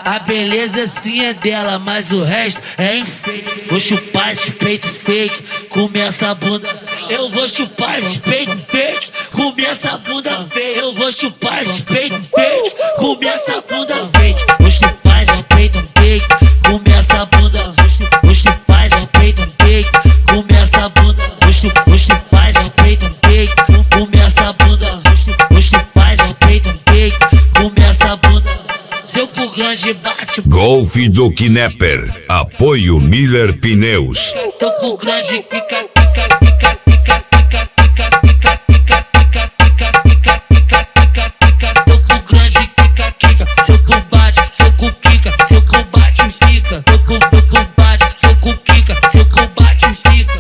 A beleza sim é dela, mas o resto é enfeite. Vou chupar esse peito fake, comer essa bunda. Eu vou chupar esse peito fake, comer essa bunda feia. Eu vou chupar esse peito fake, comer essa bunda fake. Vou chupar esse peito fake, comer essa bunda. Vou chupar esse peito fake, comer essa bunda. Vou chupar esse peito fake, comer essa bunda. Vou chupar esse peito fake, comer essa bunda. Seu cu grande bate. Golf do Knepper. Apoio Miller Pneus. Seu cu grande pica. Seu cu bate, seu cu quica, seu cu bate e fica. Seu cu bate, seu cu quica, seu cu bate e fica.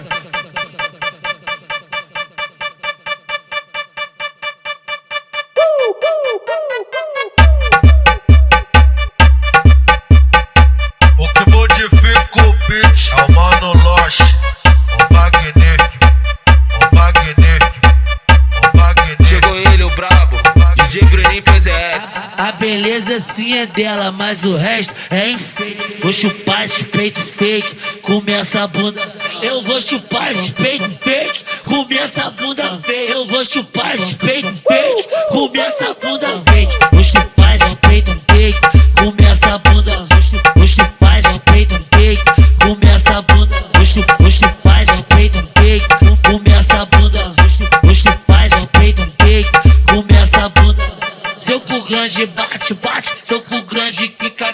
O que modifica o beat é o Mano Loche, o magnífico, o magnífico, o magnífico. Chegou ele, o brabo, DJ Bruninho PZS. A beleza sim é dela, mas o resto é enfeite. Vou chupar esse peito fake, comer essa bunda. Eu vou chupar esse peito fake, comer essa bunda feia. Eu vou chupar esse peito fake, comer essa bunda fake. Vou chupar esse peito fake, comer essa bunda. Vou chupar esse peito fake, comer essa bunda. Vou chupar esse peito fake, comer essa bunda. Vou chupar esse peito fake, comer essa bunda. Seu cu grande bate, bate. Seu cu grande pica.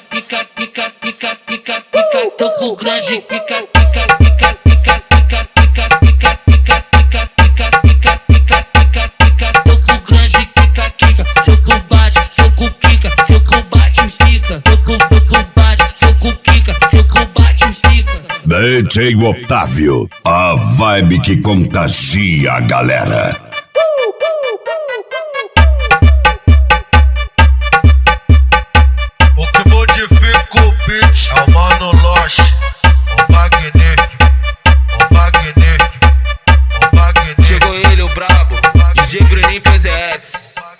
Seu cu grande pica. Seu cu grande pica. Seu cu bate, seu cu quica, seu cu bate e fica. Seu cu bate, seu cu quica, seu cu bate e fica. DJ Otávio. A vibe que contagia a galera. O que modifica o beat é o Mano Loche, o magnífico, o magnífico, o magnífico. Chegou ele, o brabo, DJ Bruninho PZS.